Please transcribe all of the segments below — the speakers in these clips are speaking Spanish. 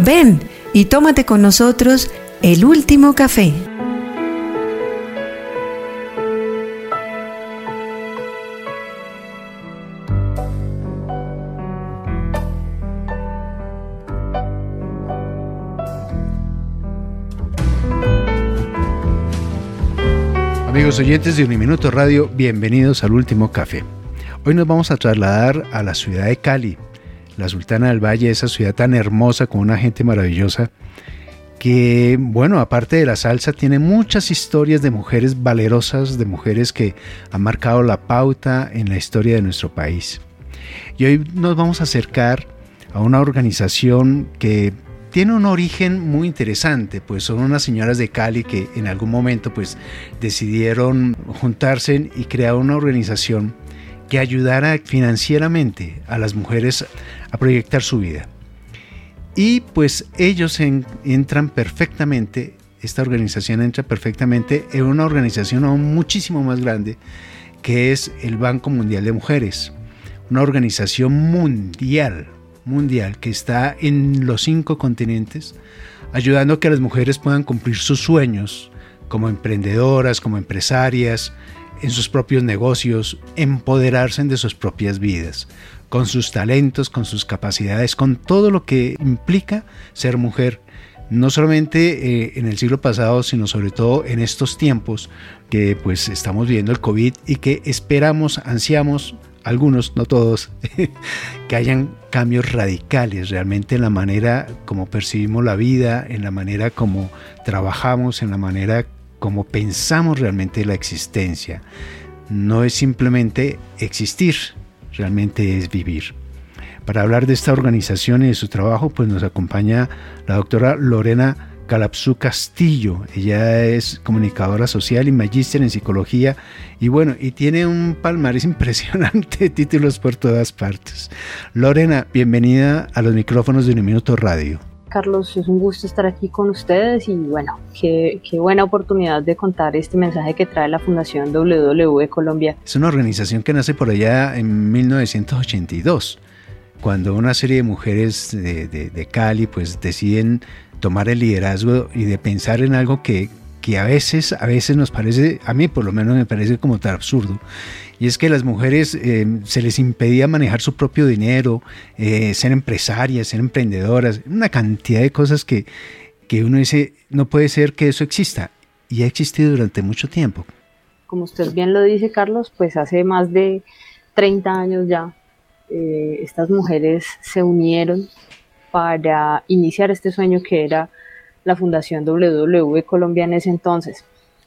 Ven y tómate con nosotros el último café. Amigos oyentes de Uniminuto Radio, bienvenidos al último café. Hoy nos vamos a trasladar a la ciudad de Cali, la Sultana del Valle, esa ciudad tan hermosa con una gente maravillosa que, bueno, aparte de la salsa, tiene muchas historias de mujeres valerosas, de mujeres que han marcado la pauta en la historia de nuestro país. Y hoy nos vamos a acercar a una organización que tiene un origen muy interesante, pues son unas señoras de Cali que en algún momento pues decidieron juntarse y crear una organización que ayudara financieramente a las mujeres a proyectar su vida. Y pues ellos entran perfectamente, esta organización entra perfectamente en una organización aún muchísimo más grande, que es el Banco Mundial de Mujeres, una organización mundial que está en los 5 continentes, ayudando a que las mujeres puedan cumplir sus sueños como emprendedoras, como empresarias, en sus propios negocios, empoderarse de sus propias vidas, con sus talentos, con sus capacidades, con todo lo que implica ser mujer, no solamente en el siglo pasado, sino sobre todo en estos tiempos que pues estamos viviendo el COVID y que esperamos, ansiamos, algunos, no todos, que hayan cambios radicales realmente en la manera como percibimos la vida, en la manera como trabajamos, en la manera como pensamos realmente la existencia. No es simplemente existir, realmente es vivir. Para hablar de esta organización y de su trabajo, pues nos acompaña la doctora Lorena Calapsú Castillo. Ella es comunicadora social y magíster en psicología y bueno, y tiene un palmarés impresionante, títulos por todas partes. Lorena, bienvenida a los micrófonos de Uniminuto Radio. Carlos, es un gusto estar aquí con ustedes y bueno, qué buena oportunidad de contar este mensaje que trae la Fundación WWE Colombia. Es una organización que nace por allá en 1982, cuando una serie de mujeres de Cali pues deciden tomar el liderazgo y de pensar en algo que a veces nos parece, a mí por lo menos me parece como tan absurdo, y es que las mujeres se les impedía manejar su propio dinero, ser empresarias, ser emprendedoras, una cantidad de cosas que uno dice, no puede ser que eso exista, y ha existido durante mucho tiempo. Como usted bien lo dice, Carlos, pues hace más de 30 años ya, estas mujeres se unieron para iniciar este sueño que era la Fundación WWE Colombia en ese entonces.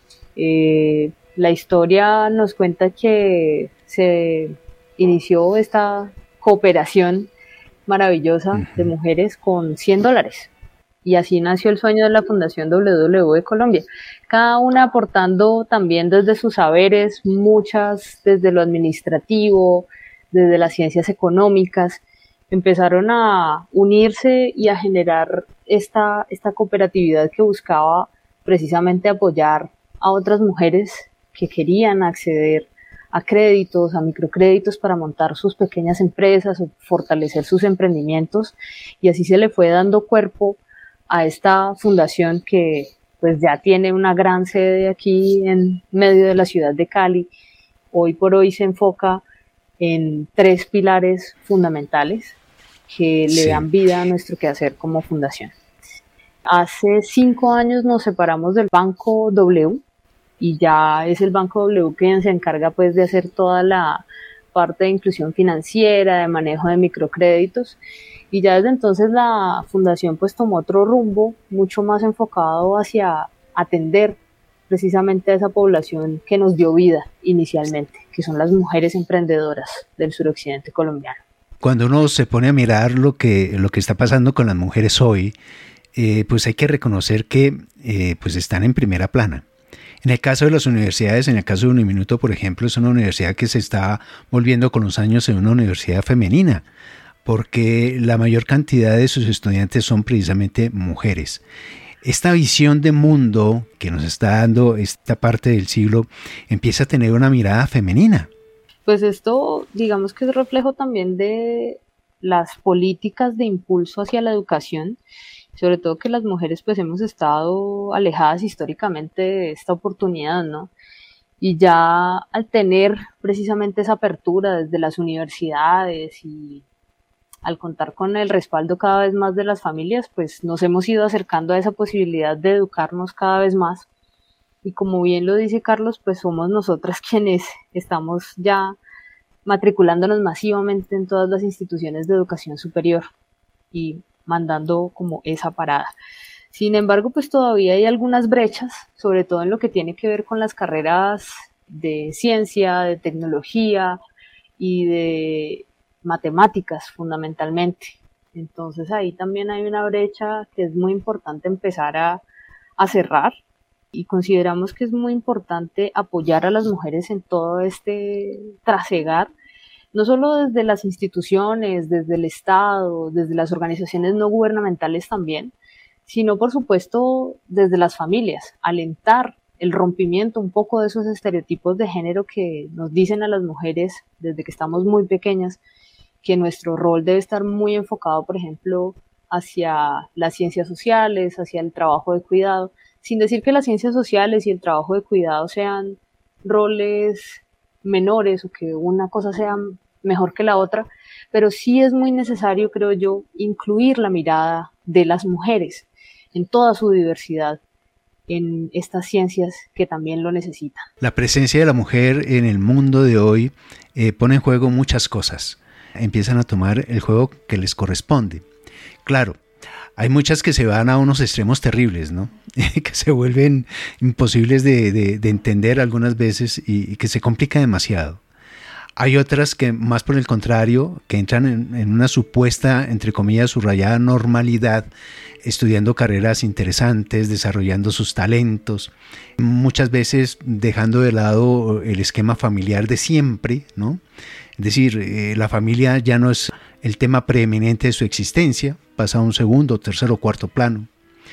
La historia nos cuenta que se inició esta cooperación maravillosa de mujeres con $100 y así nació el sueño de la Fundación WWE Colombia, cada una aportando también desde sus saberes, muchas desde lo administrativo, desde las ciencias económicas. Empezaron a unirse y a generar esta cooperatividad que buscaba precisamente apoyar a otras mujeres que querían acceder a créditos, a microcréditos para montar sus pequeñas empresas o fortalecer sus emprendimientos, y así se le fue dando cuerpo a esta fundación que pues ya tiene una gran sede aquí en medio de la ciudad de Cali. Hoy por hoy se enfoca en 3 pilares fundamentales que le dan vida a nuestro quehacer como fundación. Hace 5 años nos separamos del Banco W y ya es el Banco W quien se encarga pues de hacer toda la parte de inclusión financiera, de manejo de microcréditos, y ya desde entonces la fundación pues tomó otro rumbo mucho más enfocado hacia atender precisamente a esa población que nos dio vida inicialmente, que son las mujeres emprendedoras del suroccidente colombiano. Cuando uno se pone a mirar lo que está pasando con las mujeres hoy, pues hay que reconocer que pues están en primera plana. En el caso de las universidades, en el caso de Uniminuto, por ejemplo, es una universidad que se está volviendo con los años en una universidad femenina, porque la mayor cantidad de sus estudiantes son precisamente mujeres. Esta visión de mundo que nos está dando esta parte del siglo empieza a tener una mirada femenina. Pues esto, digamos que es reflejo también de las políticas de impulso hacia la educación sobre todo que las mujeres pues hemos estado alejadas históricamente de esta oportunidad, ¿no? Y ya al tener precisamente esa apertura desde las universidades y al contar con el respaldo cada vez más de las familias, pues nos hemos ido acercando a esa posibilidad de educarnos cada vez más. Y como bien lo dice Carlos, pues somos nosotras quienes estamos ya matriculándonos masivamente en todas las instituciones de educación superior y mandando como esa parada. Sin embargo, pues todavía hay algunas brechas, sobre todo en lo que tiene que ver con las carreras de ciencia, de tecnología y de matemáticas fundamentalmente. Entonces ahí también hay una brecha que es muy importante empezar a cerrar, y consideramos que es muy importante apoyar a las mujeres en todo este trasegar, no solo desde las instituciones, desde el Estado, desde las organizaciones no gubernamentales también, sino por supuesto desde las familias, alentar el rompimiento un poco de esos estereotipos de género que nos dicen a las mujeres desde que estamos muy pequeñas que nuestro rol debe estar muy enfocado, por ejemplo, hacia las ciencias sociales, hacia el trabajo de cuidado, sin decir que las ciencias sociales y el trabajo de cuidado sean roles menores o que una cosa sea mejor que la otra, pero sí es muy necesario, creo yo, incluir la mirada de las mujeres en toda su diversidad en estas ciencias que también lo necesitan. La presencia de la mujer en el mundo de hoy pone en juego muchas cosas. Empiezan a tomar el juego que les corresponde. Claro, hay muchas que se van a unos extremos terribles, ¿no? Que se vuelven imposibles de entender algunas veces y que se complica demasiado. Hay otras que, más por el contrario, que entran en una supuesta, entre comillas, subrayada normalidad, estudiando carreras interesantes, desarrollando sus talentos, muchas veces dejando de lado el esquema familiar de siempre, ¿no? Es decir, la familia ya no es el tema preeminente de su existencia, pasa a un segundo, tercero o cuarto plano.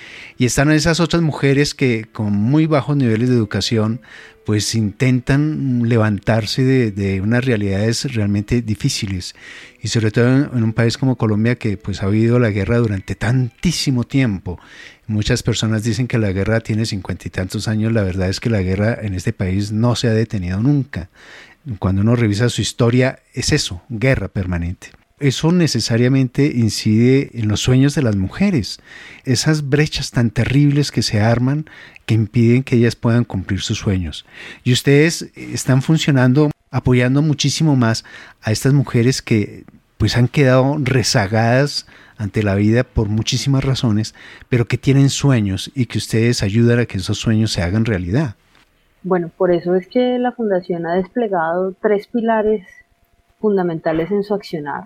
Y están esas otras mujeres que con muy bajos niveles de educación pues intentan levantarse de unas realidades realmente difíciles, y sobre todo en un país como Colombia, que pues ha vivido la guerra durante tantísimo tiempo. Muchas personas dicen que la guerra tiene 50 y tantos años. La verdad es que la guerra en este país no se ha detenido nunca. Cuando uno revisa su historia, es eso, guerra permanente. Eso necesariamente incide en los sueños de las mujeres, esas brechas tan terribles que se arman que impiden que ellas puedan cumplir sus sueños. Y ustedes están funcionando, apoyando muchísimo más a estas mujeres que pues han quedado rezagadas ante la vida por muchísimas razones, pero que tienen sueños y que ustedes ayudan a que esos sueños se hagan realidad. Bueno, por eso es que la Fundación ha desplegado 3 pilares fundamentales en su accionar.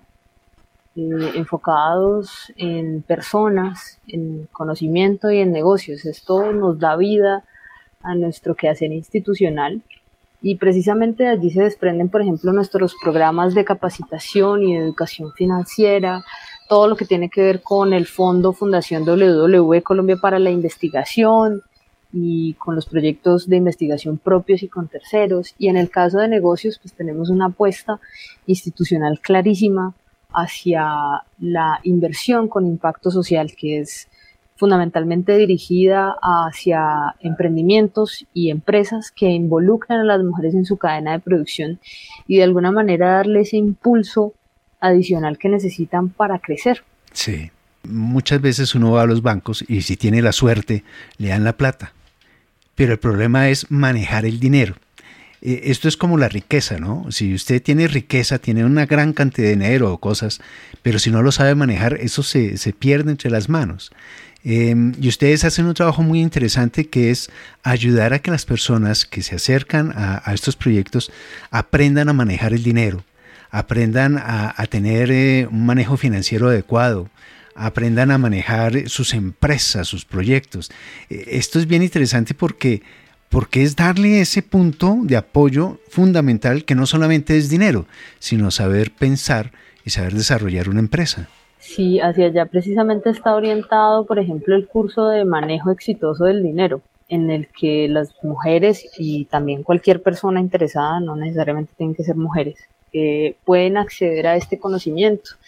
Enfocados en personas, en conocimiento y en negocios. Esto nos da vida a nuestro quehacer institucional y precisamente de allí se desprenden, por ejemplo, nuestros programas de capacitación y de educación financiera, todo lo que tiene que ver con el Fondo Fundación WW Colombia para la Investigación y con los proyectos de investigación propios y con terceros. Y en el caso de negocios, pues tenemos una apuesta institucional clarísima hacia la inversión con impacto social, que es fundamentalmente dirigida hacia emprendimientos y empresas que involucran a las mujeres en su cadena de producción y de alguna manera darle ese impulso adicional que necesitan para crecer. Sí, muchas veces uno va a los bancos y si tiene la suerte le dan la plata, pero el problema es manejar el dinero. Esto es como la riqueza, ¿no? Si usted tiene riqueza, tiene una gran cantidad de dinero o cosas, pero si no lo sabe manejar, eso se pierde entre las manos. Y ustedes hacen un trabajo muy interesante, que es ayudar a que las personas que se acercan a estos proyectos aprendan a manejar el dinero, aprendan a tener un manejo financiero adecuado, aprendan a manejar sus empresas, sus proyectos. Esto es bien interesante porque es darle ese punto de apoyo fundamental, que no solamente es dinero, sino saber pensar y saber desarrollar una empresa. Sí, hacia allá precisamente está orientado, por ejemplo, el curso de manejo exitoso del dinero, en el que las mujeres y también cualquier persona interesada, no necesariamente tienen que ser mujeres, pueden acceder a este conocimiento,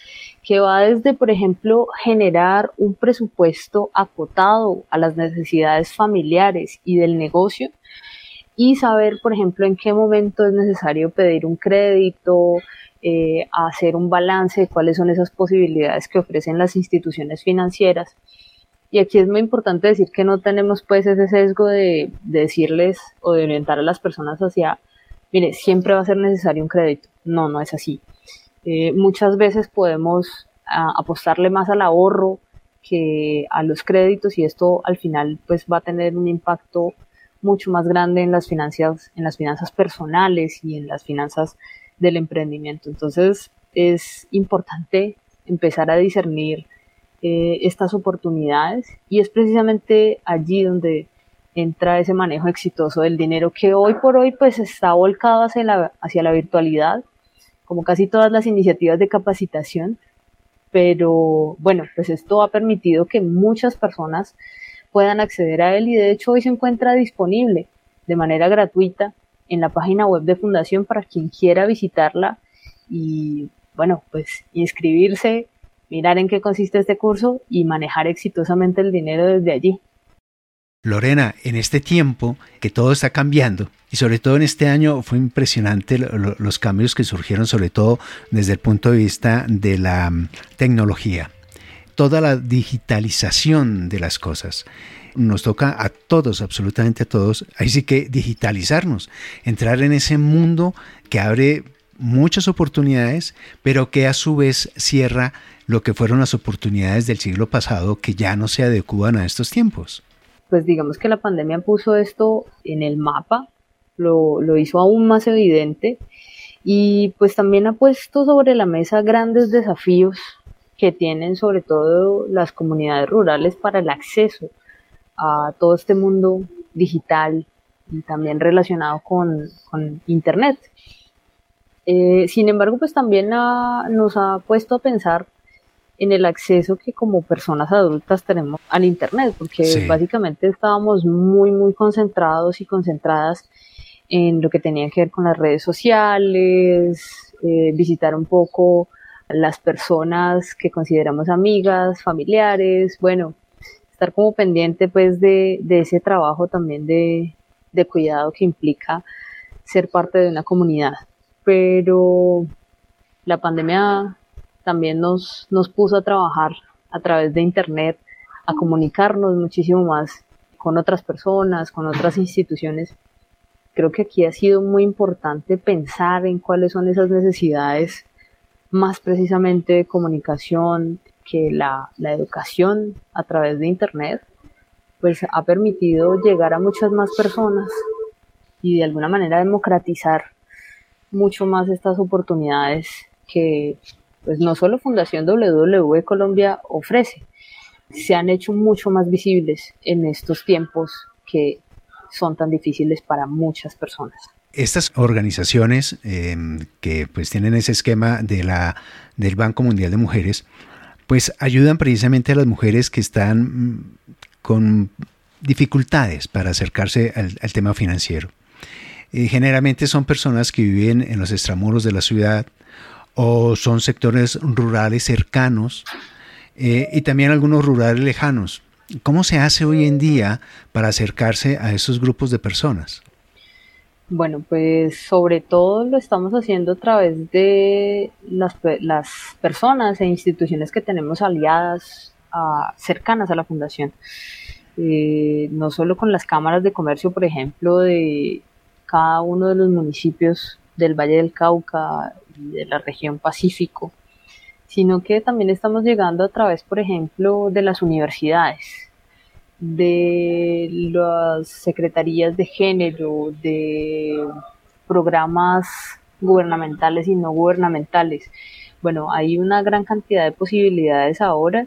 que va desde, por ejemplo, generar un presupuesto acotado a las necesidades familiares y del negocio, y saber, por ejemplo, en qué momento es necesario pedir un crédito, hacer un balance de cuáles son esas posibilidades que ofrecen las instituciones financieras. Y aquí es muy importante decir que no tenemos pues ese sesgo de decirles o de orientar a las personas hacia, mire, siempre va a ser necesario un crédito. No, no es así. Muchas veces podemos apostarle más al ahorro que a los créditos, y esto al final pues va a tener un impacto mucho más grande en las finanzas personales y en las finanzas del emprendimiento. Entonces es importante empezar a discernir estas oportunidades, y es precisamente allí donde entra ese manejo exitoso del dinero, que hoy por hoy pues está volcado hacia la virtualidad, como casi todas las iniciativas de capacitación. Pero bueno, pues esto ha permitido que muchas personas puedan acceder a él, y de hecho hoy se encuentra disponible de manera gratuita en la página web de Fundación para quien quiera visitarla y, bueno, pues inscribirse, mirar en qué consiste este curso y manejar exitosamente el dinero desde allí. Lorena, en este tiempo que todo está cambiando, y sobre todo en este año fue impresionante los cambios que surgieron, sobre todo desde el punto de vista de la tecnología. Toda la digitalización de las cosas. Nos toca a todos, absolutamente a todos, ahí sí que digitalizarnos, entrar en ese mundo que abre muchas oportunidades, pero que a su vez cierra lo que fueron las oportunidades del siglo pasado, que ya no se adecúan a estos tiempos. Pues digamos que la pandemia puso esto en el mapa, lo hizo aún más evidente, y pues también ha puesto sobre la mesa grandes desafíos que tienen sobre todo las comunidades rurales para el acceso a todo este mundo digital y también relacionado con Internet. Sin embargo, pues también nos ha puesto a pensar en el acceso que como personas adultas tenemos al Internet, porque sí, básicamente estábamos muy, muy concentrados y concentradas en lo que tenía que ver con las redes sociales, visitar un poco las personas que consideramos amigas, familiares, bueno, estar como pendiente pues de ese trabajo también de cuidado que implica ser parte de una comunidad. Pero la pandemia también nos puso a trabajar a través de Internet, a comunicarnos muchísimo más con otras personas, con otras instituciones. Creo que aquí ha sido muy importante pensar en cuáles son esas necesidades más precisamente de comunicación, que la educación a través de Internet pues ha permitido llegar a muchas más personas y de alguna manera democratizar mucho más estas oportunidades que pues no solo Fundación WWE Colombia ofrece, se han hecho mucho más visibles en estos tiempos que son tan difíciles para muchas personas. Estas organizaciones que pues tienen ese esquema del Banco Mundial de Mujeres, pues ayudan precisamente a las mujeres que están con dificultades para acercarse al tema financiero. Generalmente son personas que viven en los extramuros de la ciudad o son sectores rurales cercanos y también algunos rurales lejanos. ¿Cómo se hace hoy en día para acercarse a esos grupos de personas? Bueno, pues sobre todo lo estamos haciendo a través de las personas e instituciones que tenemos aliadas, cercanas a la Fundación. No solo con las cámaras de comercio, por ejemplo, de cada uno de los municipios del Valle del Cauca y de la región Pacífico, sino que también estamos llegando a través, por ejemplo, de las universidades, de las secretarías de género, de programas gubernamentales y no gubernamentales. Bueno, hay una gran cantidad de posibilidades ahora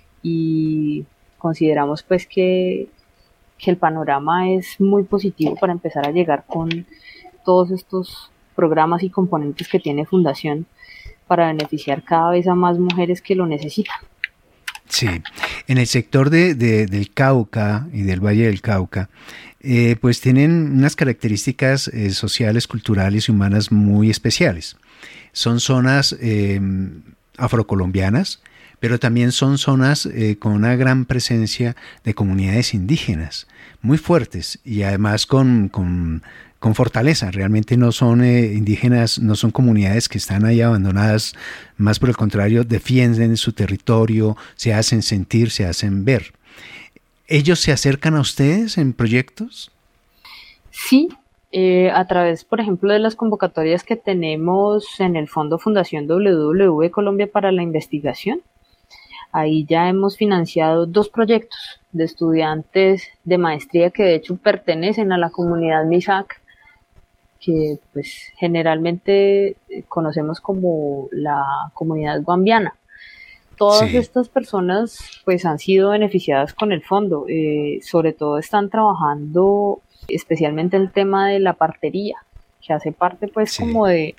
y consideramos pues que el panorama es muy positivo para empezar a llegar con todos estos programas y componentes que tiene Fundación para beneficiar cada vez a más mujeres que lo necesitan. Sí, en el sector del Cauca y del Valle del Cauca, pues tienen unas características sociales, culturales y humanas muy especiales. Son zonas afrocolombianas, pero también son zonas con una gran presencia de comunidades indígenas, muy fuertes y además con fortaleza. Realmente no son indígenas, no son comunidades que están ahí abandonadas, más por el contrario, defienden su territorio, se hacen sentir, se hacen ver. ¿Ellos se acercan a ustedes en proyectos? Sí, a través, por ejemplo, de las convocatorias que tenemos en el Fondo Fundación WW Colombia para la Investigación. Ahí ya hemos financiado 2 proyectos de estudiantes de maestría que de hecho pertenecen a la comunidad MISAC, que pues generalmente conocemos como la comunidad guambiana. Todas estas personas pues han sido beneficiadas con el fondo, sobre todo están trabajando especialmente el tema de la partería, que hace parte pues como del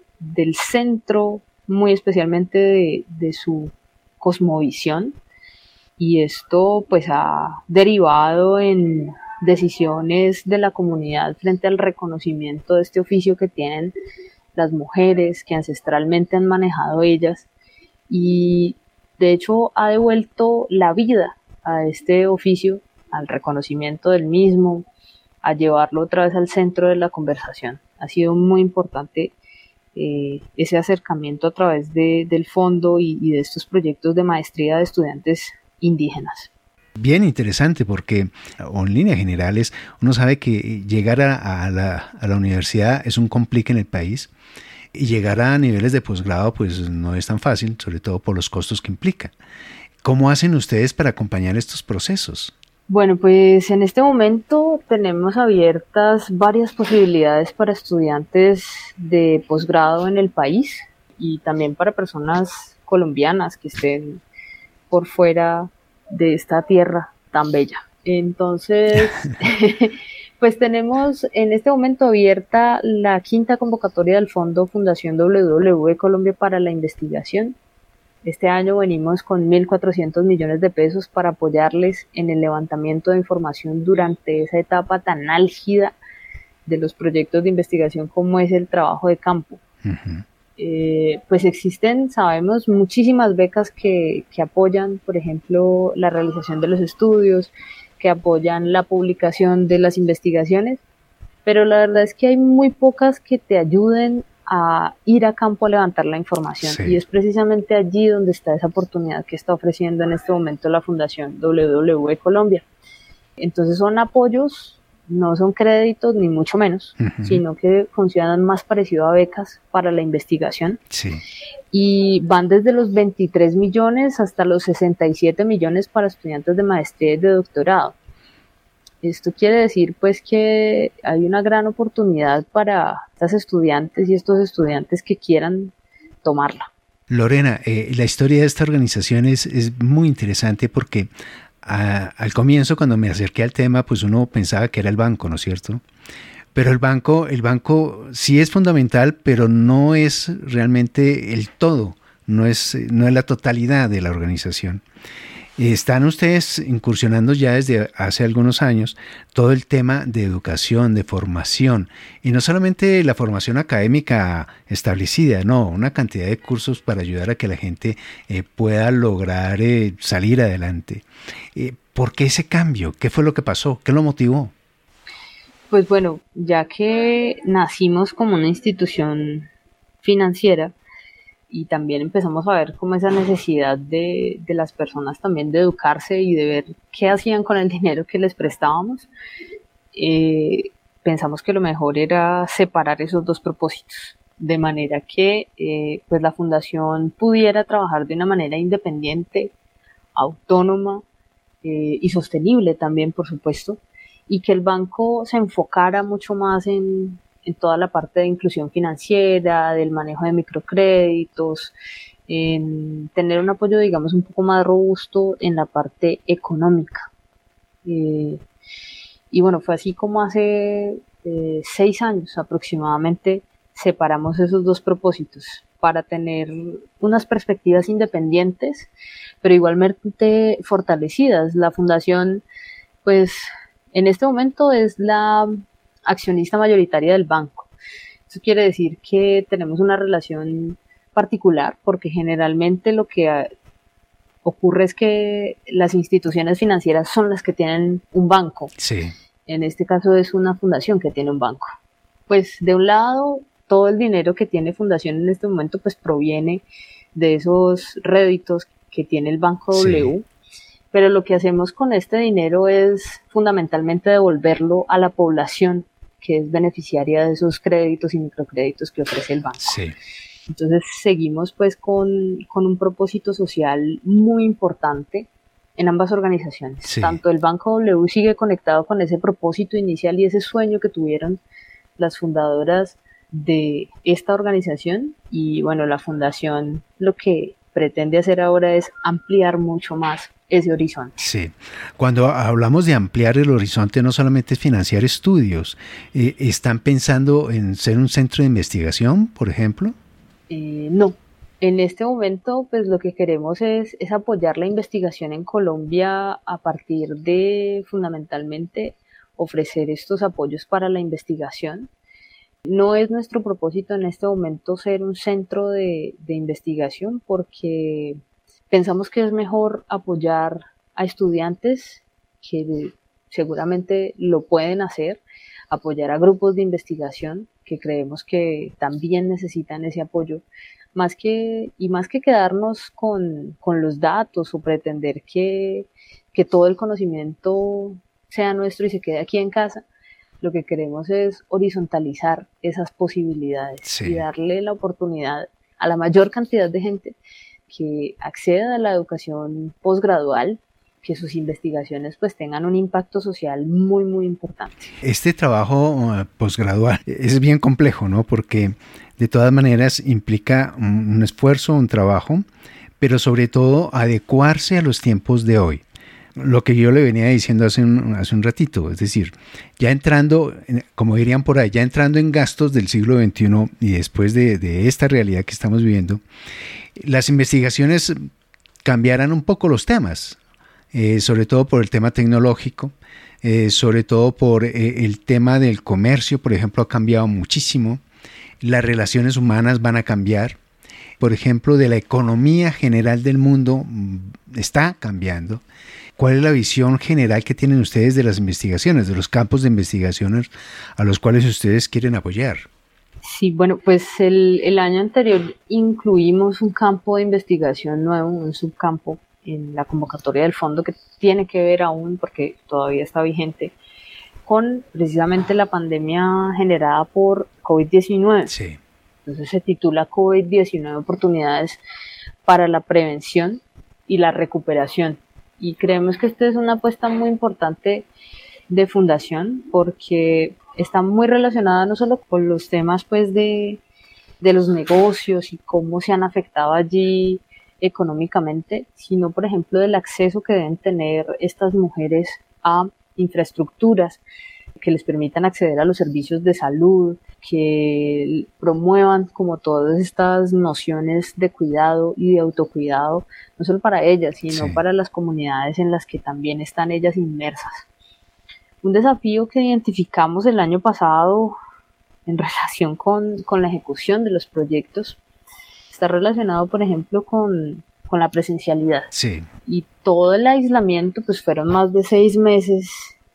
centro, muy especialmente de su cosmovisión, y esto pues ha derivado en decisiones de la comunidad frente al reconocimiento de este oficio que tienen las mujeres, que ancestralmente han manejado ellas, y de hecho ha devuelto la vida a este oficio, al reconocimiento del mismo, a llevarlo otra vez al centro de la conversación. Ha sido muy importante ese acercamiento a través del fondo y de estos proyectos de maestría de estudiantes indígenas. Bien interesante porque, o en líneas generales, uno sabe que llegar a la universidad es un complique en el país y llegar a niveles de posgrado pues no es tan fácil, sobre todo por los costos que implica. ¿Cómo hacen ustedes para acompañar estos procesos? Bueno, pues en este momento tenemos abiertas varias posibilidades para estudiantes de posgrado en el país y también para personas colombianas que estén por fuera de esta tierra tan bella. Entonces, pues tenemos en este momento abierta la 5ª convocatoria del Fondo Fundación WW Colombia para la Investigación. Este año venimos con 1.400 millones de pesos para apoyarles en el levantamiento de información durante esa etapa tan álgida de los proyectos de investigación como es el trabajo de campo. Uh-huh. Pues existen, sabemos, muchísimas becas que apoyan, por ejemplo, la realización de los estudios, que apoyan la publicación de las investigaciones, pero la verdad es que hay muy pocas que te ayuden a ir a campo a levantar la información, y es precisamente allí donde está esa oportunidad que está ofreciendo en este momento la Fundación WW Colombia. Entonces son apoyos, no son créditos ni mucho menos, uh-huh, sino que funcionan más parecido a becas para la investigación, y van desde los 23 millones hasta los 67 millones para estudiantes de maestría y de doctorado. Esto quiere decir pues que hay una gran oportunidad para estas estudiantes y estos estudiantes que quieran tomarla. Lorena, la historia de esta organización es muy interesante porque al comienzo, cuando me acerqué al tema, pues uno pensaba que era el banco, ¿no es cierto? Pero el banco sí es fundamental, pero no es realmente el todo, no es la totalidad de la organización. Están ustedes incursionando ya desde hace algunos años todo el tema de educación, de formación, y no solamente la formación académica establecida, no, una cantidad de cursos para ayudar a que la gente pueda lograr salir adelante. ¿Por qué ese cambio? ¿Qué fue lo que pasó? ¿Qué lo motivó? Pues bueno, ya que nacimos como una institución financiera, y también empezamos a ver como esa necesidad de las personas también de educarse y de ver qué hacían con el dinero que les prestábamos, pensamos que lo mejor era separar esos 2 propósitos, de manera que pues la fundación pudiera trabajar de una manera independiente, autónoma y sostenible también, por supuesto, y que el banco se enfocara mucho más en toda la parte de inclusión financiera, del manejo de microcréditos, en tener un apoyo, digamos, un poco más robusto en la parte económica. Y bueno, fue así como hace 6 años aproximadamente separamos esos 2 propósitos para tener unas perspectivas independientes, pero igualmente fortalecidas. La fundación, pues, en este momento es la accionista mayoritaria del banco. Eso quiere decir que tenemos una relación particular, porque generalmente lo que ocurre es que las instituciones financieras son las que tienen un banco. Sí. En este caso es una fundación que tiene un banco. Pues de un lado, todo el dinero que tiene fundación en este momento pues proviene de esos réditos que tiene el Banco W, pero lo que hacemos con este dinero es fundamentalmente devolverlo a la población que es beneficiaria de esos créditos y microcréditos que ofrece el banco. Sí. Entonces seguimos pues con un propósito social muy importante en ambas organizaciones. Sí. Tanto el Banco W sigue conectado con ese propósito inicial y ese sueño que tuvieron las fundadoras de esta organización, y bueno, la fundación lo que pretende hacer ahora es ampliar mucho más ese horizonte. Sí, cuando hablamos de ampliar el horizonte no solamente es financiar estudios, ¿están pensando en ser un centro de investigación, por ejemplo? No, en este momento pues lo que queremos es apoyar la investigación en Colombia a partir de fundamentalmente ofrecer estos apoyos para la investigación. No es nuestro propósito en este momento ser un centro de investigación, porque pensamos que es mejor apoyar a estudiantes que seguramente lo pueden hacer, apoyar a grupos de investigación que creemos que también necesitan ese apoyo, más que quedarnos con los datos o pretender que todo el conocimiento sea nuestro y se quede aquí en casa. Lo que queremos es horizontalizar esas posibilidades y darle la oportunidad a la mayor cantidad de gente que acceda a la educación posgradual, que sus investigaciones pues tengan un impacto social muy, muy importante. Este trabajo posgradual es bien complejo, ¿no? Porque de todas maneras implica un esfuerzo, un trabajo, pero sobre todo adecuarse a los tiempos de hoy. Lo que yo le venía diciendo hace un ratito, es decir, ya entrando, como dirían por ahí, ya entrando en gastos del siglo XXI y después de esta realidad que estamos viviendo, las investigaciones cambiarán un poco los temas, sobre todo por el tema tecnológico, sobre todo por el tema del comercio, por ejemplo, ha cambiado muchísimo, las relaciones humanas van a cambiar, por ejemplo, de la economía general del mundo está cambiando. ¿Cuál es la visión general que tienen ustedes de las investigaciones, de los campos de investigaciones a los cuales ustedes quieren apoyar? Sí, bueno, pues el año anterior incluimos un campo de investigación nuevo, un subcampo en la convocatoria del fondo que tiene que ver aún, porque todavía está vigente, con precisamente la pandemia generada por COVID-19. Sí. Entonces se titula COVID-19 oportunidades para la prevención y la recuperación. Y creemos que esta es una apuesta muy importante de fundación, porque está muy relacionada no solo con los temas pues de los negocios y cómo se han afectado allí económicamente, sino por ejemplo del acceso que deben tener estas mujeres a infraestructuras que les permitan acceder a los servicios de salud, que promuevan como todas estas nociones de cuidado y de autocuidado, no solo para ellas, sino para las comunidades en las que también están ellas inmersas. Un desafío que identificamos el año pasado en relación con la ejecución de los proyectos está relacionado, por ejemplo, con la presencialidad. Sí. Y todo el aislamiento, pues fueron más de 6 meses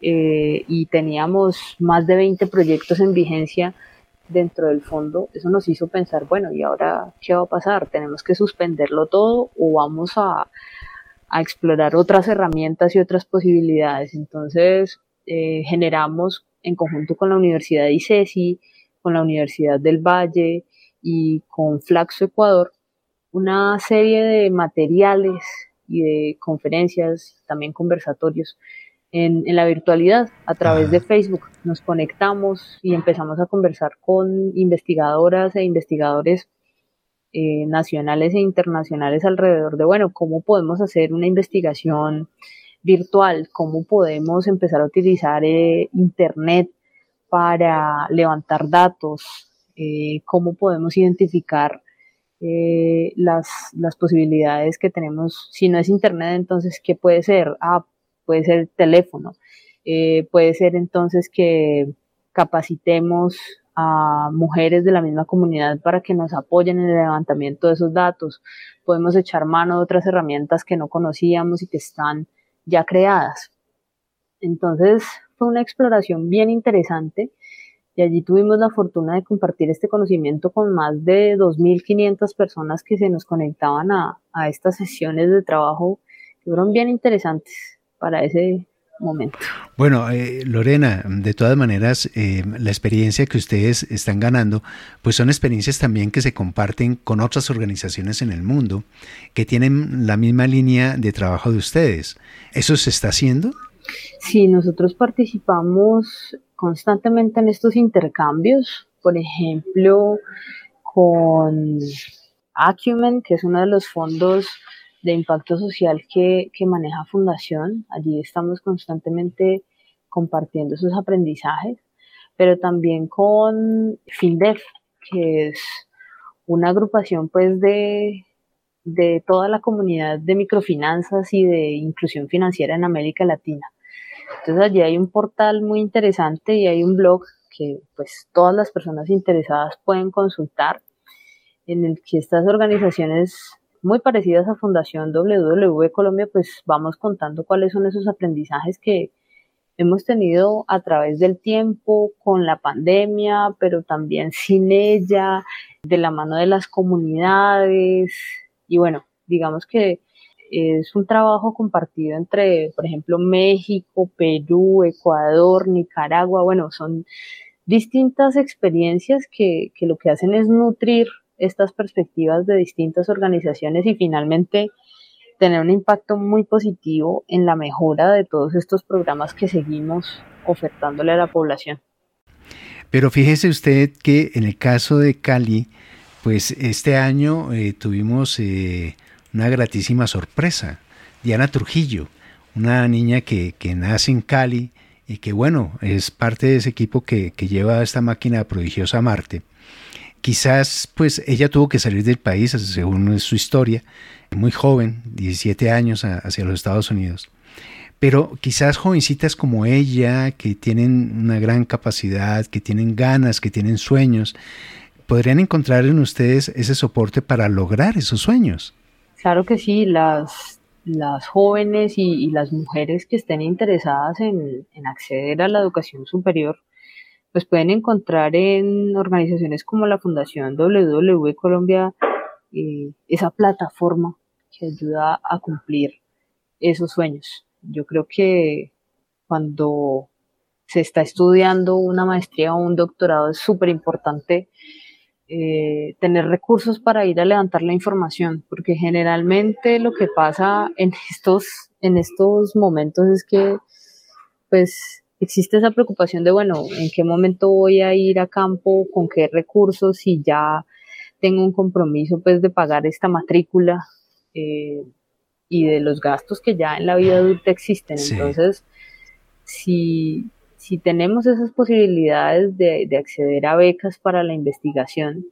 y teníamos más de 20 proyectos en vigencia dentro del fondo. Eso nos hizo pensar, bueno, ¿y ahora qué va a pasar? ¿Tenemos que suspenderlo todo o vamos a explorar otras herramientas y otras posibilidades? Entonces generamos en conjunto con la Universidad de ICESI, con la Universidad del Valle y con Flaxo Ecuador una serie de materiales y de conferencias, también conversatorios en la virtualidad a través de Facebook. Nos conectamos y empezamos a conversar con investigadoras e investigadores nacionales e internacionales alrededor de, bueno, cómo podemos hacer una investigación virtual, cómo podemos empezar a utilizar Internet para levantar datos, cómo podemos identificar las posibilidades que tenemos. Si no es Internet, entonces, ¿qué puede ser? Puede ser teléfono, puede ser entonces que capacitemos a mujeres de la misma comunidad para que nos apoyen en el levantamiento de esos datos. Podemos echar mano de otras herramientas que no conocíamos y que están ya creadas. Entonces fue una exploración bien interesante y allí tuvimos la fortuna de compartir este conocimiento con más de 2.500 personas que se nos conectaban a estas sesiones de trabajo que fueron bien interesantes para ese momento. Bueno, Lorena, de todas maneras, la experiencia que ustedes están ganando, pues son experiencias también que se comparten con otras organizaciones en el mundo que tienen la misma línea de trabajo de ustedes. ¿Eso se está haciendo? Sí, nosotros participamos constantemente en estos intercambios, por ejemplo, con Acumen, que es uno de los fondos de impacto social que maneja Fundación. Allí estamos constantemente compartiendo esos aprendizajes, pero también con FinDev, que es una agrupación pues de toda la comunidad de microfinanzas y de inclusión financiera en América Latina. Entonces allí hay un portal muy interesante y hay un blog que pues todas las personas interesadas pueden consultar, en el que estas organizaciones muy parecidas a Fundación WW Colombia pues vamos contando cuáles son esos aprendizajes que hemos tenido a través del tiempo, con la pandemia, pero también sin ella, de la mano de las comunidades. Y bueno, digamos que es un trabajo compartido entre, por ejemplo, México, Perú, Ecuador, Nicaragua. Bueno, son distintas experiencias que lo que hacen es nutrir estas perspectivas de distintas organizaciones y finalmente tener un impacto muy positivo en la mejora de todos estos programas que seguimos ofertándole a la población. Pero fíjese usted que en el caso de Cali, pues este año tuvimos una gratísima sorpresa. Diana Trujillo, una niña que nace en Cali y que bueno, es parte de ese equipo que lleva esta máquina prodigiosa a Marte. Quizás pues ella tuvo que salir del país, según su historia, muy joven, 17 años hacia los Estados Unidos. Pero quizás jovencitas como ella, que tienen una gran capacidad, que tienen ganas, que tienen sueños, podrían encontrar en ustedes ese soporte para lograr esos sueños. Claro que sí, las jóvenes y las mujeres que estén interesadas en acceder a la educación superior, pues pueden encontrar en organizaciones como la Fundación WW Colombia esa plataforma que ayuda a cumplir esos sueños. Yo creo que cuando se está estudiando una maestría o un doctorado es súper importante tener recursos para ir a levantar la información, porque generalmente lo que pasa en estos momentos es que pues existe esa preocupación de, bueno, ¿en qué momento voy a ir a campo? ¿Con qué recursos? Si ya tengo un compromiso pues de pagar esta matrícula y de los gastos que ya en la vida adulta existen. Sí. Entonces, si tenemos esas posibilidades de acceder a becas para la investigación,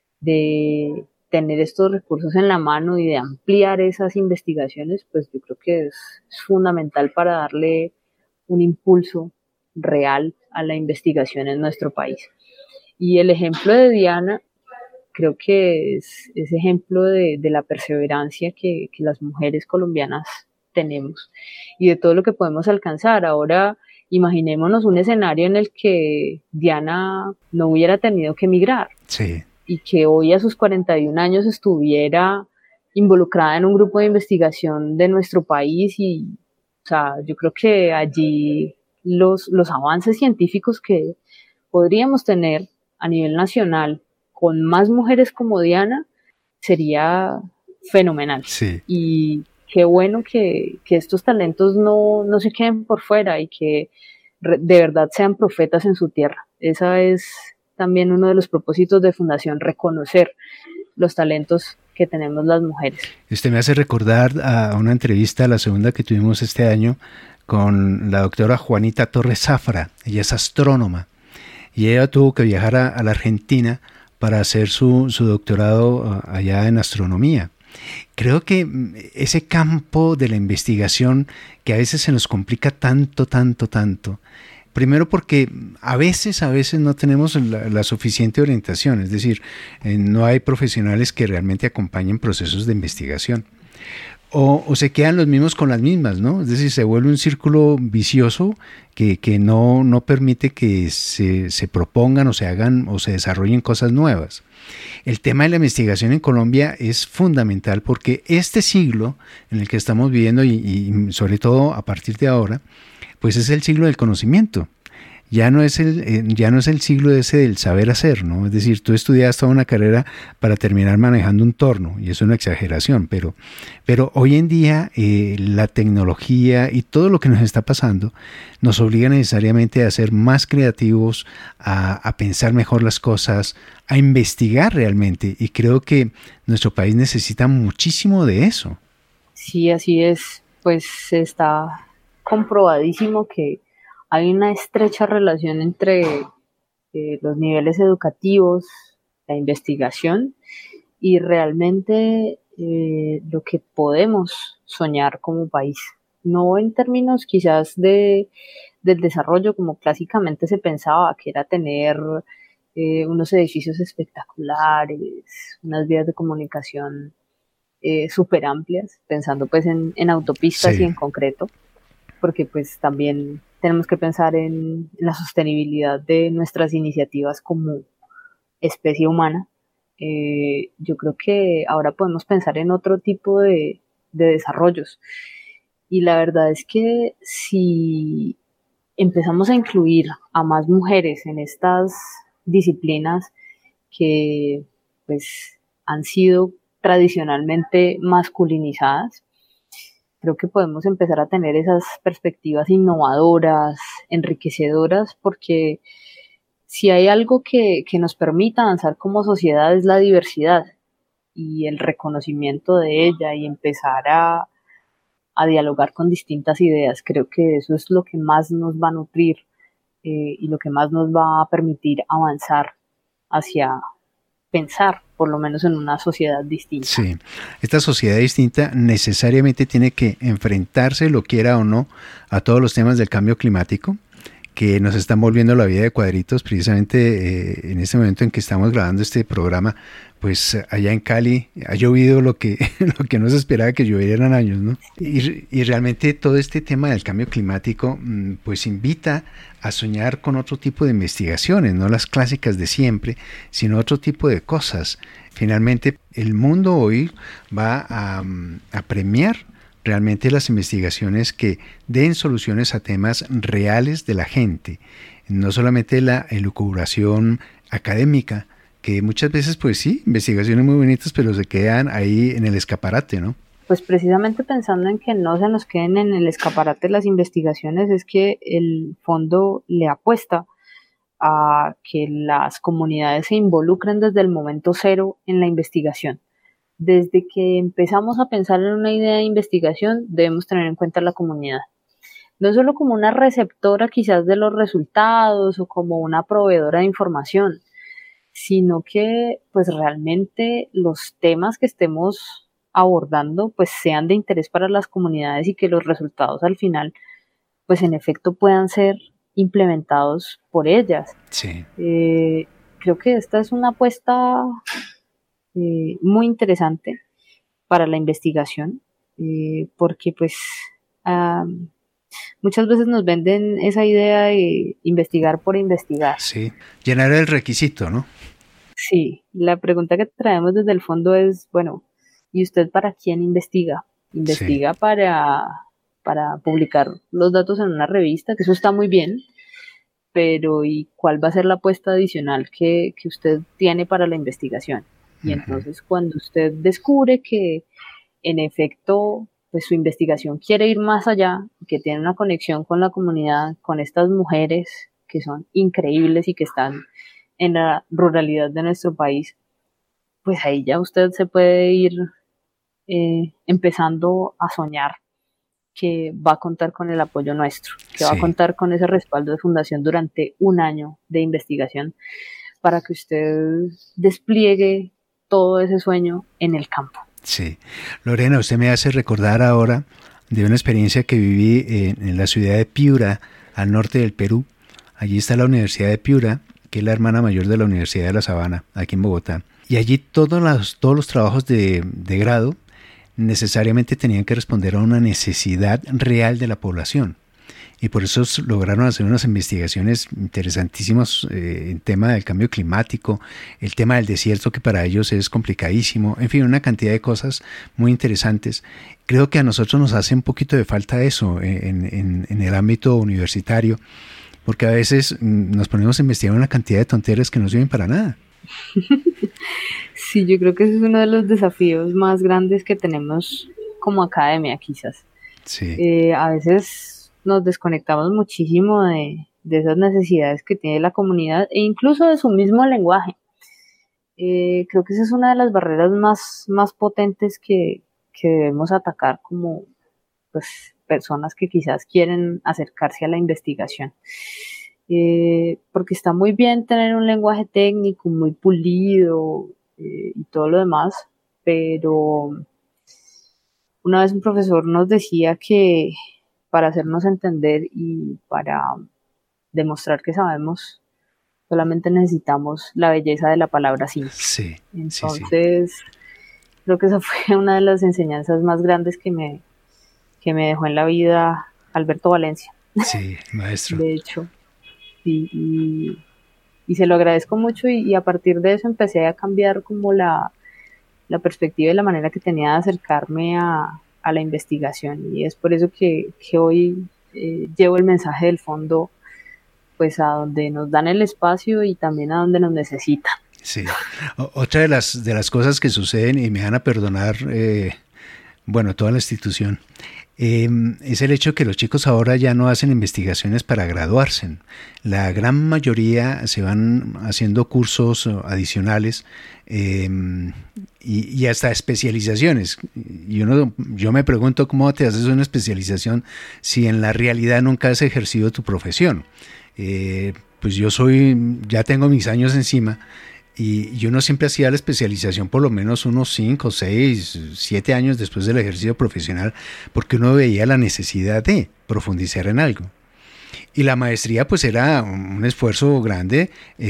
de tener estos recursos en la mano y de ampliar esas investigaciones, pues yo creo que es fundamental para darle un impulso real a la investigación en nuestro país. Y el ejemplo de Diana creo que es ejemplo de la perseverancia que las mujeres colombianas tenemos y de todo lo que podemos alcanzar. Ahora imaginémonos un escenario en el que Diana no hubiera tenido que emigrar. Sí. Y que hoy a sus 41 años estuviera involucrada en un grupo de investigación de nuestro país y, o sea, yo creo que allí los avances científicos que podríamos tener a nivel nacional con más mujeres como Diana sería fenomenal. Sí. Y qué bueno que estos talentos no se queden por fuera y que de verdad sean profetas en su tierra. Esa es también uno de los propósitos de Fundación, reconocer los talentos que tenemos las mujeres. Usted me hace recordar a una entrevista, la segunda que tuvimos este año, con la doctora Juanita Torres Zafra. Ella es astrónoma y ella tuvo que viajar a la Argentina para hacer su doctorado allá en astronomía. Creo que ese campo de la investigación que a veces se nos complica tanto, Primero porque a veces no tenemos la suficiente orientación, es decir, no hay profesionales que realmente acompañen procesos de investigación. O se quedan los mismos con las mismas, ¿no? Es decir, se vuelve un círculo vicioso que no permite que se propongan o se hagan o se desarrollen cosas nuevas. El tema de la investigación en Colombia es fundamental porque este siglo en el que estamos viviendo y sobre todo a partir de ahora, pues es el siglo del conocimiento. Ya no es el siglo ese del saber hacer, ¿no? Es decir, tú estudias toda una carrera para terminar manejando un torno, y eso es una exageración, pero hoy en día la tecnología y todo lo que nos está pasando nos obliga necesariamente a ser más creativos, a pensar mejor las cosas, a investigar realmente, y creo que nuestro país necesita muchísimo de eso. Sí, así es, pues está comprobadísimo que hay una estrecha relación entre los niveles educativos, la investigación y realmente lo que podemos soñar como país. No en términos quizás del desarrollo como clásicamente se pensaba, que era tener unos edificios espectaculares, unas vías de comunicación súper amplias, pensando pues en autopistas Sí. y en concreto, porque pues también tenemos que pensar en la sostenibilidad de nuestras iniciativas como especie humana. Yo creo que ahora podemos pensar en otro tipo de desarrollos. Y la verdad es que si empezamos a incluir a más mujeres en estas disciplinas que pues han sido tradicionalmente masculinizadas, creo que podemos empezar a tener esas perspectivas innovadoras, enriquecedoras, porque si hay algo que nos permita avanzar como sociedad es la diversidad y el reconocimiento de ella y empezar a dialogar con distintas ideas. Creo que eso es lo que más nos va a nutrir y lo que más nos va a permitir avanzar hacia pensar, por lo menos en una sociedad distinta. Sí, esta sociedad distinta necesariamente tiene que enfrentarse, lo quiera o no, a todos los temas del cambio climático que nos están volviendo la vida de cuadritos. Precisamente en este momento en que estamos grabando este programa, pues allá en Cali ha llovido lo que no se esperaba que lloviera en años, ¿no? Y realmente todo este tema del cambio climático pues invita a soñar con otro tipo de investigaciones, no las clásicas de siempre, sino otro tipo de cosas. Finalmente, el mundo hoy va a premiar realmente las investigaciones que den soluciones a temas reales de la gente, no solamente la elucubración académica, que muchas veces, pues sí, investigaciones muy bonitas, pero se quedan ahí en el escaparate, ¿no? Pues precisamente pensando en que no se nos queden en el escaparate las investigaciones, es que el fondo le apuesta a que las comunidades se involucren desde el momento cero en la investigación. Desde que empezamos a pensar en una idea de investigación, debemos tener en cuenta la comunidad. No solo como una receptora quizás de los resultados o como una proveedora de información, sino que pues realmente los temas que estemos abordando pues sean de interés para las comunidades y que los resultados al final pues en efecto puedan ser implementados por ellas. Sí. Creo que esta es una apuesta muy interesante para la investigación, porque pues muchas veces nos venden esa idea de investigar por investigar. Sí, llenar el requisito, ¿no? Sí, la pregunta que traemos desde el fondo es, bueno, ¿y usted para quién investiga? ¿Investiga Sí. para publicar los datos en una revista? Que eso está muy bien, pero ¿y cuál va a ser la apuesta adicional que usted tiene para la investigación? Y entonces cuando usted descubre que en efecto pues su investigación quiere ir más allá, que tiene una conexión con la comunidad, con estas mujeres que son increíbles y que están en la ruralidad de nuestro país, pues ahí ya usted se puede ir empezando a soñar que va a contar con el apoyo nuestro, que va a Sí. contar con ese respaldo de fundación durante un año de investigación para que usted despliegue todo ese sueño en el campo. Sí. Lorena, usted me hace recordar ahora de una experiencia que viví en la ciudad de Piura, al norte del Perú, Allí está la Universidad de Piura, que es la hermana mayor de la Universidad de La Sabana, aquí en Bogotá. Y allí todos los trabajos de grado necesariamente tenían que responder a una necesidad real de la población. Y por eso lograron hacer unas investigaciones interesantísimas en tema del cambio climático, el tema del desierto, que para ellos es complicadísimo, en fin, una cantidad de cosas muy interesantes. Creo que a nosotros nos hace un poquito de falta eso en el ámbito universitario, porque a veces nos ponemos a investigar una cantidad de tonterías que no sirven para nada. Sí, yo creo que ese es uno de los desafíos más grandes que tenemos como academia, quizás. Sí. A veces nos desconectamos muchísimo de esas necesidades que tiene la comunidad e incluso de su mismo lenguaje. Creo que esa es una de las barreras más potentes que debemos atacar como pues, personas que quizás quieren acercarse a la investigación. Porque está muy bien tener un lenguaje técnico muy pulido y todo lo demás, pero una vez un profesor nos decía que para hacernos entender y para demostrar que sabemos, solamente necesitamos la belleza de la palabra simple. Sí, entonces, sí. Creo que esa fue una de las enseñanzas más grandes que me dejó en la vida Alberto Valencia. Sí, maestro. De hecho, y se lo agradezco mucho y a partir de eso empecé a cambiar como la perspectiva y la manera que tenía de acercarme a la investigación, y es por eso que hoy llevo el mensaje del fondo pues a donde nos dan el espacio y también a donde nos necesitan. Sí, otra de las cosas que suceden, y me van a perdonar toda la institución, es el hecho que los chicos ahora ya no hacen investigaciones para graduarse. La gran mayoría se van haciendo cursos adicionales y hasta especializaciones. Yo me pregunto cómo te haces una especialización si en la realidad nunca has ejercido tu profesión. Pues ya tengo mis años encima. Y uno siempre hacía la especialización por lo menos unos 5, 6, 7 años después del ejercicio profesional, porque uno veía la necesidad de profundizar en algo. Y la maestría pues era un esfuerzo grande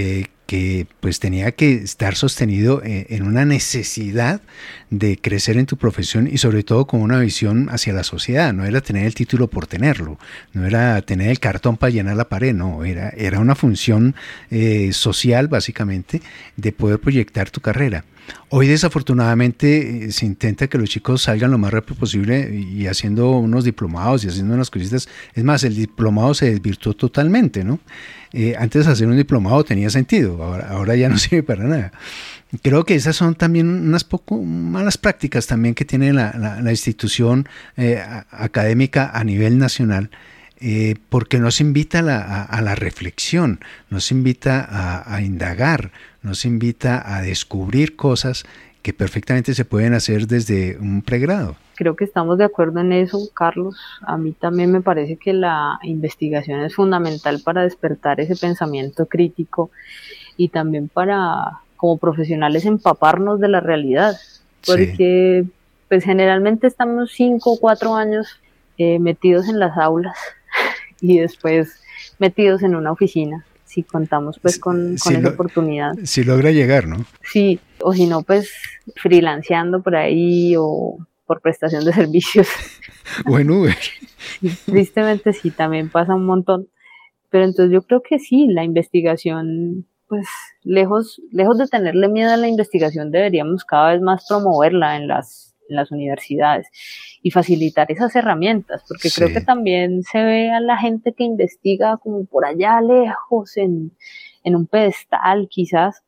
que pues tenía que estar sostenido en una necesidad de crecer en tu profesión y sobre todo con una visión hacia la sociedad. No era tener el título por tenerlo, no era tener el cartón para llenar la pared, no, era una función social básicamente de poder proyectar tu carrera. Hoy desafortunadamente se intenta que los chicos salgan lo más rápido posible y haciendo unos diplomados y haciendo unas cositas. Es más, el diplomado se desvirtuó totalmente, ¿no? Antes hacer un diplomado tenía sentido, ahora ya no sirve para nada. Creo que esas son también unas poco malas prácticas también que tiene la institución académica a nivel nacional. Porque nos invita a la reflexión, nos invita a indagar, nos invita a descubrir cosas que perfectamente se pueden hacer desde un pregrado. Creo que estamos de acuerdo en eso, Carlos. A mí también me parece que la investigación es fundamental para despertar ese pensamiento crítico y también para, como profesionales, empaparnos de la realidad. Porque pues generalmente estamos 5 o 4 años metidos en las aulas y después metidos en una oficina, si contamos pues con esa oportunidad. Si logra llegar, ¿no? Sí, o si no, pues freelanceando por ahí o por prestación de servicios. O en Uber. Tristemente sí, también pasa un montón. Pero entonces yo creo que sí, la investigación, pues lejos de tenerle miedo a la investigación, deberíamos cada vez más promoverla en las universidades y facilitar esas herramientas, porque creo que también se ve a la gente que investiga como por allá lejos, en un pedestal quizás,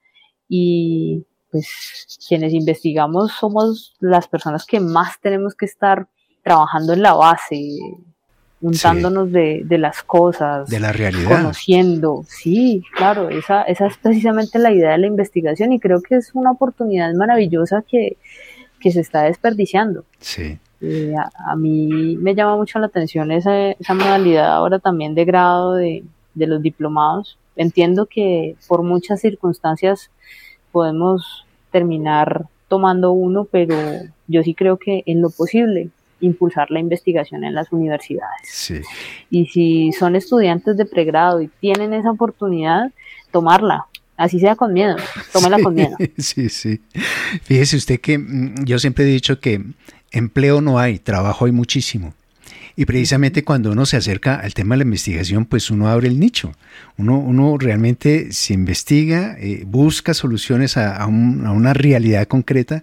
y pues quienes investigamos somos las personas que más tenemos que estar trabajando en la base, untándonos de las cosas, de la realidad, conociendo. Sí, claro, esa es precisamente la idea de la investigación, y creo que es una oportunidad maravillosa que se está desperdiciando. Sí. A mí me llama mucho la atención esa modalidad ahora también de grado de los diplomados. Entiendo que por muchas circunstancias podemos terminar tomando uno, pero yo sí creo que en lo posible impulsar la investigación en las universidades. Sí. Y si son estudiantes de pregrado y tienen esa oportunidad, tomarla, así sea con miedo, tómela con miedo. Sí, sí. Fíjese usted que yo siempre he dicho que empleo no hay, trabajo hay muchísimo. Y precisamente cuando uno se acerca al tema de la investigación, pues uno abre el nicho. Uno realmente se investiga, busca soluciones a una realidad concreta.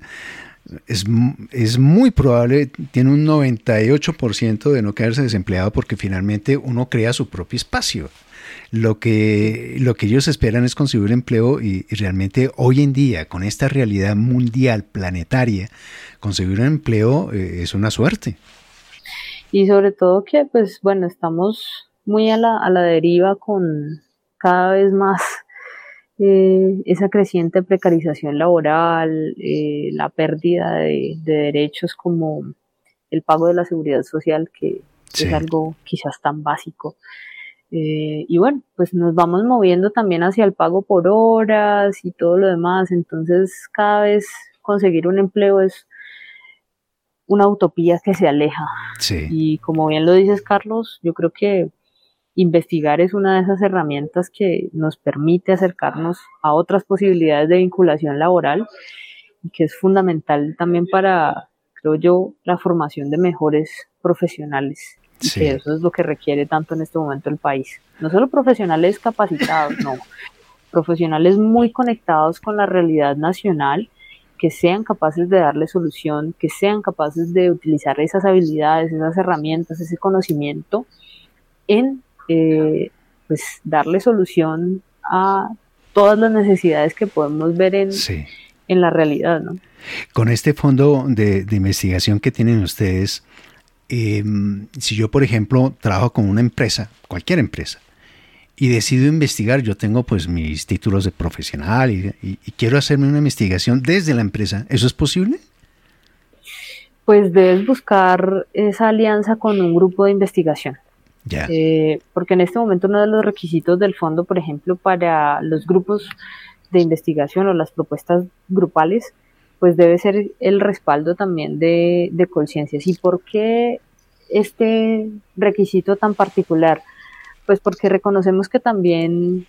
Es muy probable, tiene un 98% de no quedarse desempleado porque finalmente uno crea su propio espacio. Lo que ellos esperan es conseguir empleo y realmente hoy en día, con esta realidad mundial, planetaria, conseguir un empleo es una suerte. Y sobre todo que, pues bueno, estamos muy a la deriva con cada vez más esa creciente precarización laboral, la pérdida de derechos como el pago de la seguridad social, que Sí. es algo quizás tan básico. Y bueno, pues nos vamos moviendo también hacia el pago por horas y todo lo demás, entonces cada vez conseguir un empleo es una utopía que se aleja. Sí. Y como bien lo dices, Carlos, yo creo que investigar es una de esas herramientas que nos permite acercarnos a otras posibilidades de vinculación laboral y que es fundamental también para, creo yo, la formación de mejores profesionales. Y Sí. que eso es lo que requiere tanto en este momento el país. No solo profesionales capacitados, no, profesionales muy conectados con la realidad nacional, que sean capaces de darle solución, que sean capaces de utilizar esas habilidades, esas herramientas, ese conocimiento en pues darle solución a todas las necesidades que podemos ver Sí. en la realidad, ¿no? Con este fondo de investigación que tienen ustedes, si yo, por ejemplo, trabajo con una empresa, cualquier empresa, y decido investigar, yo tengo pues mis títulos de profesional y quiero hacerme una investigación desde la empresa, ¿eso es posible? Pues debes buscar esa alianza con un grupo de investigación. Ya. Porque en este momento uno de los requisitos del fondo, por ejemplo, para los grupos de investigación o las propuestas grupales, pues debe ser el respaldo también de Colciencias. ¿Y por qué este requisito tan particular? Pues porque reconocemos que también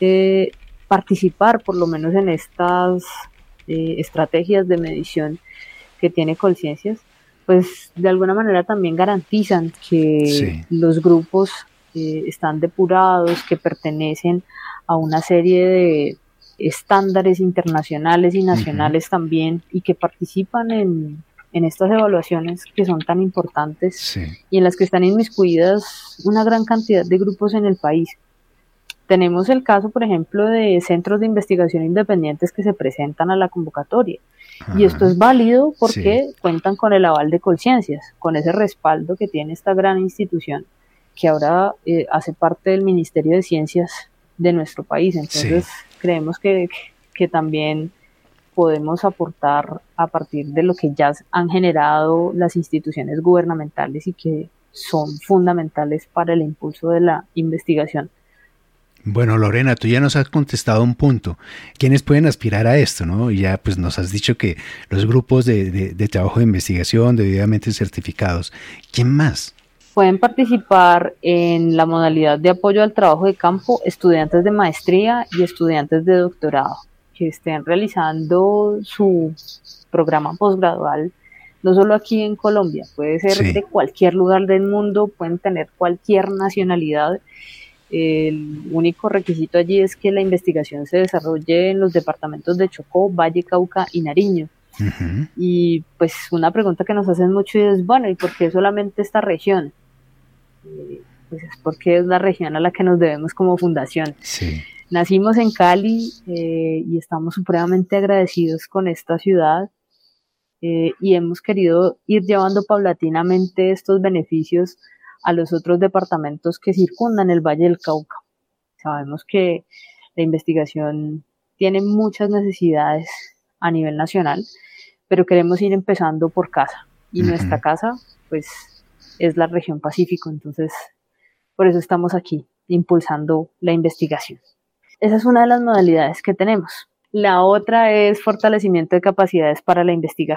participar, por lo menos en estas estrategias de medición que tiene Colciencias, pues de alguna manera también garantizan que Sí. los grupos están depurados, que pertenecen a una serie de estándares internacionales y nacionales también, y que participan en estas evaluaciones que son tan importantes Sí. y en las que están inmiscuidas una gran cantidad de grupos en el país. Tenemos el caso, por ejemplo, de centros de investigación independientes que se presentan a la convocatoria. Ajá. Y esto es válido porque Sí. cuentan con el aval de Colciencias, con ese respaldo que tiene esta gran institución que ahora hace parte del Ministerio de Ciencias de nuestro país. Entonces, creemos que también podemos aportar a partir de lo que ya han generado las instituciones gubernamentales y que son fundamentales para el impulso de la investigación. Bueno, Lorena, tú ya nos has contestado un punto. ¿Quiénes pueden aspirar a esto, no? Y ya pues nos has dicho que los grupos de trabajo de investigación debidamente certificados. ¿Quién más? Pueden participar en la modalidad de apoyo al trabajo de campo estudiantes de maestría y estudiantes de doctorado que estén realizando su programa posgradual, no solo aquí en Colombia, puede ser de cualquier lugar del mundo, pueden tener cualquier nacionalidad. El único requisito allí es que la investigación se desarrolle en los departamentos de Chocó, Valle, Cauca y Nariño. Uh-huh. Y pues una pregunta que nos hacen mucho es, bueno, ¿y por qué solamente esta región? Pues es porque es la región a la que nos debemos como fundación. Sí. Nacimos en Cali y estamos supremamente agradecidos con esta ciudad y hemos querido ir llevando paulatinamente estos beneficios a los otros departamentos que circundan el Valle del Cauca. Sabemos que la investigación tiene muchas necesidades a nivel nacional, pero queremos ir empezando por casa. Y nuestra casa, pues, es la región Pacífico. Entonces, por eso estamos aquí, impulsando la investigación. Esa es una de las modalidades que tenemos. La otra es fortalecimiento de capacidades para la investigación.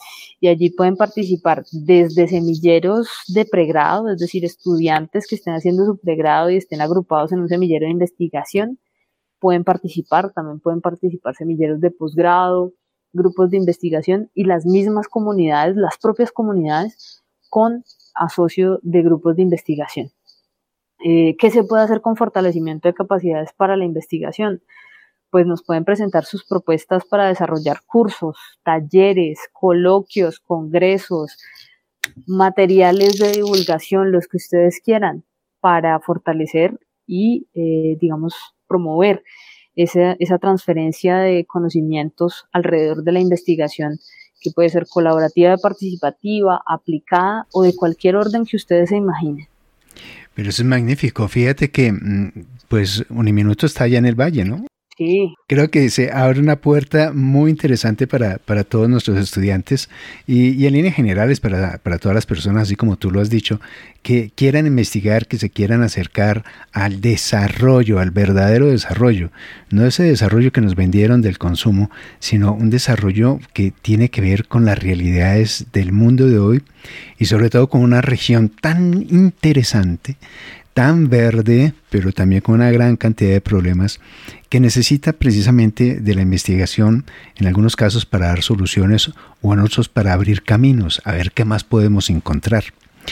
Y allí pueden participar desde semilleros de pregrado, es decir, estudiantes que estén haciendo su pregrado y estén agrupados en un semillero de investigación, pueden participar, también pueden participar semilleros de posgrado, grupos de investigación y las mismas comunidades, las propias comunidades con asocio de grupos de investigación. ¿Qué se puede hacer con fortalecimiento de capacidades para la investigación? Pues nos pueden presentar sus propuestas para desarrollar cursos, talleres, coloquios, congresos, materiales de divulgación, los que ustedes quieran, para fortalecer y, digamos, promover esa transferencia de conocimientos alrededor de la investigación, que puede ser colaborativa, participativa, aplicada o de cualquier orden que ustedes se imaginen. Pero eso es magnífico. Fíjate que pues Uniminuto está allá en el Valle, ¿no? Sí. Creo que se abre una puerta muy interesante para todos nuestros estudiantes y en líneas generales para todas las personas, así como tú lo has dicho, que quieran investigar, que se quieran acercar al desarrollo, al verdadero desarrollo. No ese desarrollo que nos vendieron del consumo, sino un desarrollo que tiene que ver con las realidades del mundo de hoy y sobre todo con una región tan interesante, tan verde, pero también con una gran cantidad de problemas, que necesita precisamente de la investigación, en algunos casos para dar soluciones o en otros para abrir caminos, a ver qué más podemos encontrar.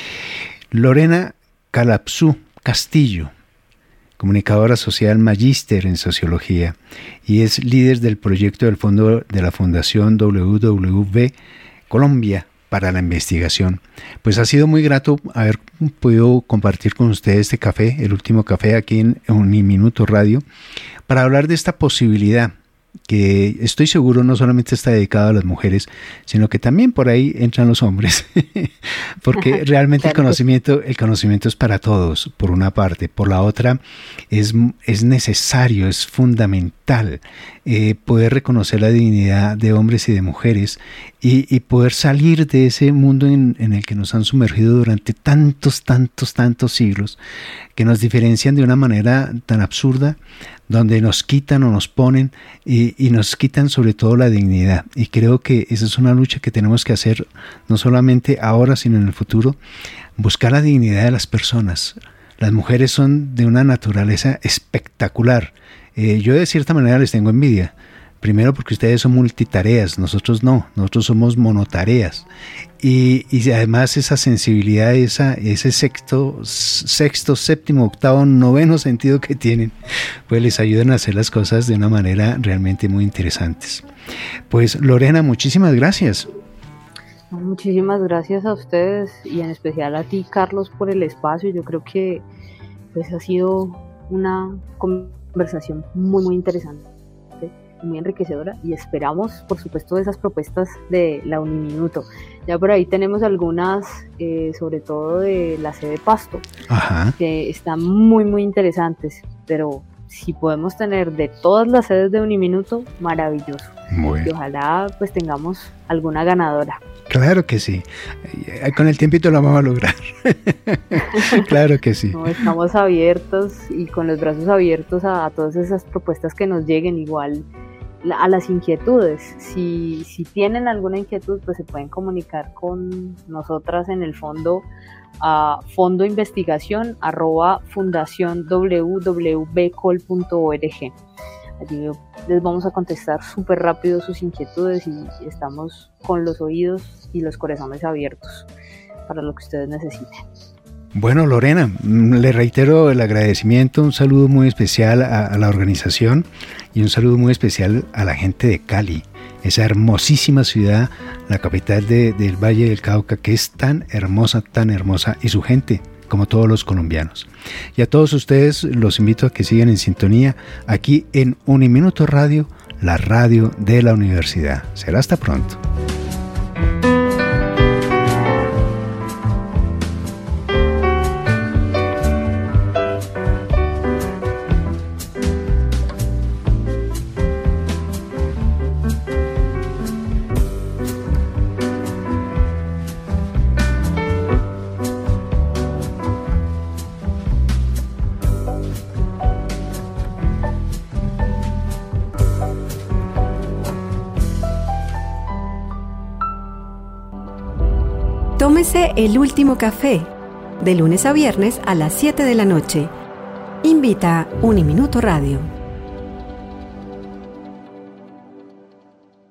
Lorena Calapsú Castillo, comunicadora social, magíster en sociología y es líder del proyecto del fondo de la Fundación WWW Colombia para la investigación. Pues ha sido muy grato haber podido compartir con ustedes este café, el último café aquí en Uniminuto Radio, para hablar de esta posibilidad que estoy seguro no solamente está dedicado a las mujeres, sino que también por ahí entran los hombres, porque realmente el conocimiento es para todos, por una parte, por la otra es necesario, es fundamental poder reconocer la dignidad de hombres y de mujeres y poder salir de ese mundo en el que nos han sumergido durante tantos siglos, que nos diferencian de una manera tan absurda, donde nos quitan o nos ponen y nos quitan sobre todo la dignidad. Y creo que esa es una lucha que tenemos que hacer no solamente ahora, sino en el futuro, buscar la dignidad de las personas. Las mujeres son de una naturaleza espectacular. Yo de cierta manera les tengo envidia. Primero porque ustedes son multitareas, nosotros no, nosotros somos monotareas. Y además esa sensibilidad, ese sexto, séptimo, octavo, noveno sentido que tienen, pues les ayudan a hacer las cosas de una manera realmente muy interesantes. Pues Lorena, muchísimas gracias. Muchísimas gracias a ustedes y en especial a ti, Carlos, por el espacio. Yo creo que pues ha sido una conversación muy interesante, muy enriquecedora, y esperamos, por supuesto, esas propuestas de la Uniminuto. Ya por ahí tenemos algunas, sobre todo de la sede Pasto, Ajá, que están muy interesantes, pero si podemos tener de todas las sedes de Uniminuto, maravilloso. bueno. Y ojalá pues tengamos alguna ganadora. Claro que sí. Con el tiempito lo vamos a lograr. Claro que sí. No, estamos abiertos y con los brazos abiertos a todas esas propuestas que nos lleguen, igual a las inquietudes. Si tienen alguna inquietud, pues se pueden comunicar con nosotras en el fondo a fondoinvestigación@fundacionwwbcol.org. Allí les vamos a contestar súper rápido sus inquietudes y estamos con los oídos y los corazones abiertos para lo que ustedes necesiten. Bueno, Lorena, le reitero el agradecimiento, un saludo muy especial a la organización y un saludo muy especial a la gente de Cali, esa hermosísima ciudad, la capital del Valle del Cauca, que es tan hermosa, y su gente, como todos los colombianos. Y a todos ustedes los invito a que sigan en sintonía aquí en Uniminuto Radio, la radio de la universidad. Será hasta pronto. Tómese el último café, de lunes a viernes a las 7 de la noche. Invita Uniminuto Radio.